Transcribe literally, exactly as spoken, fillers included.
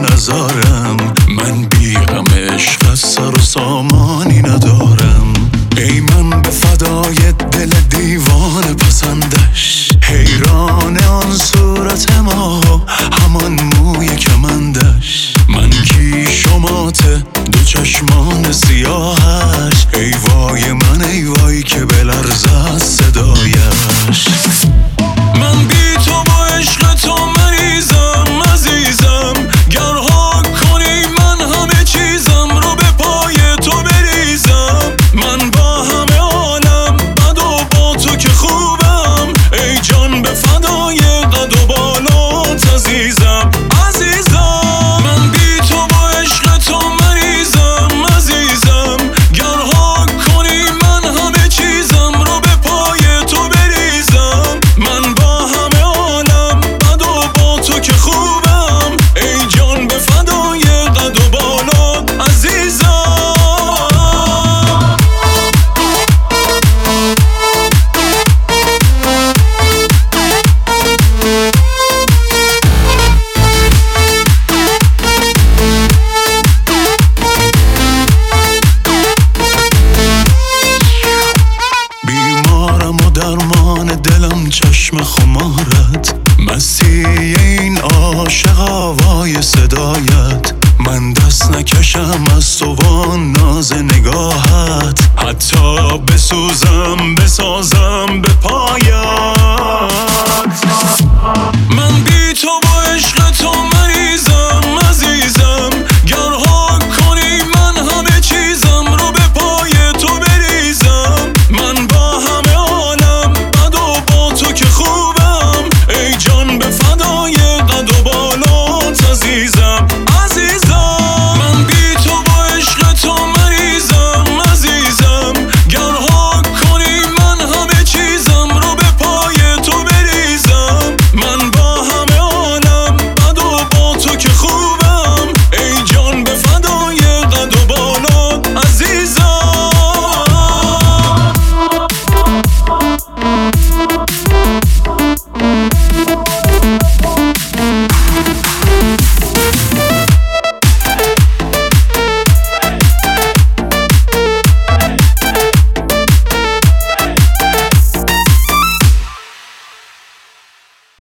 نزارم. من بی غم عشق از سر و سامانی ندارم. ای من به فدای دل دیوانه پسندش، حیران آن صورت ما همان موی کمندش. من کی شماته دو چشمان سیاهش، ای وای من ای وای که بلرزه از صدایش. من بی تو با عشق تو مریضم عزیزم، گرها کنی من همه چیزم رو به پای تو بریزم. من با همه عالم بد و با تو که خوبم، ای جان به فدای قد و بالات عزیزم عزیزم. من بی تو با عشق تو مریضم عزیزم، گرها کنی من همه چیزم رو به پای تو بریزم. من با همه عالم بد و با تو که خوبم، ای جان به فدای قد و بالات عزیزم. بیمارم و درمان دلم چشم خمارت، مسیح این عاشق آوای صدایت. من دست نکشم از تو و ناز نگاهت، حتی بسوزم بسازم به پایت.